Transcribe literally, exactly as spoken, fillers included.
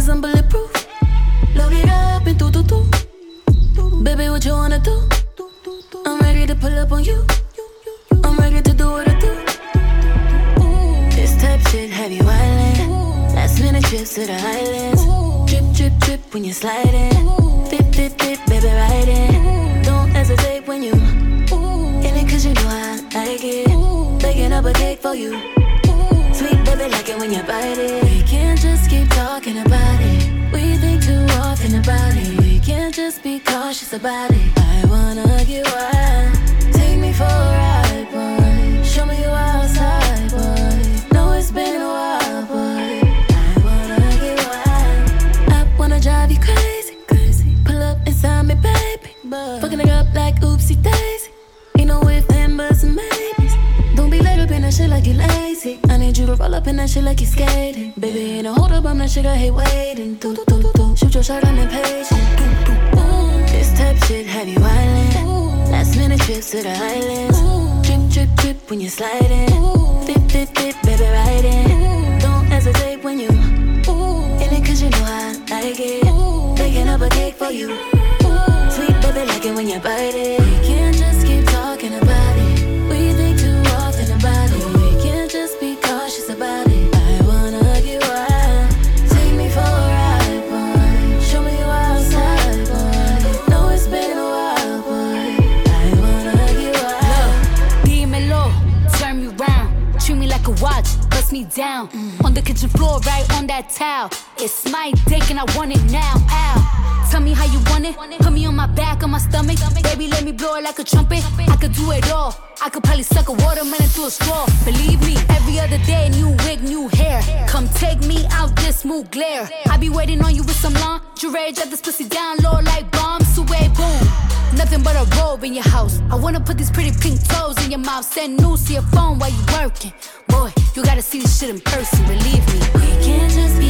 cause I'm bulletproof. Load it up and do do do. Baby, what you wanna do? I'm ready to pull up on you. I'm ready to do what I do. This type shit have you wildin'. Last minute trips to the islands. Drip, drip, drip when you're sliding. Dip, dip, dip, baby, ride it. Don't hesitate when you in it cause you know I like it. Baking up a cake for you. Sweet baby, like it when you bite it. We can't just keep talking about it. We think too often about it. We can't just be cautious about it. I wanna get wild. Take me for a ride, boy. Show me you outside, boy. Know it's been a while, boy. I wanna get wild. I wanna drive you crazy, crazy. Pull up inside me, baby. Fucking it up like oopsie daisy. Ain't no if, and buts, and maybes. Don't be laid up in that shit like you lazy. I need you to roll up in that shit like you skating. Baby, ain't no hold up, I'm that shit I hate waiting. Do, do, do, do. Shoot your shot, I'm impatient. Do, do, do. This type shit have you wildin'. Last minute trips to the islands. Drip, drip, drip when you're sliding. Dip, dip, dip, baby, ride it. Don't hesitate when you in it cause you know I like it. Baking up a cake for you. Sweet baby, like it when you bite it. We can't just keep talking about it. We think too often about it. We can't just be cautious about it. I wanna get wild. Take me for a ride, boy. Show me you outside, boy. Know it's been a while, boy. I wanna get wild. Dímelo, turn me round. Treat me like a watch, bust me down. Mm. On the kitchen floor, right on that towel. It's my dick and I want it now. Ow. Tell me how you want it. Put me on my back, on my stomach. Baby, let me blow it like a trumpet. I could do it all. I could probably suck a watermelon through a straw. Believe me, every other day, new wig, new hair. Come take me out this smooth glare. I be waiting on you with some lingerie. Drop this pussy down low like bombs. Sway, boom. Nothing but a robe in your house. I wanna put these pretty pink toes in your mouth. Send news to your phone while you working. Boy, you gotta see this shit in person, believe me. We can't just be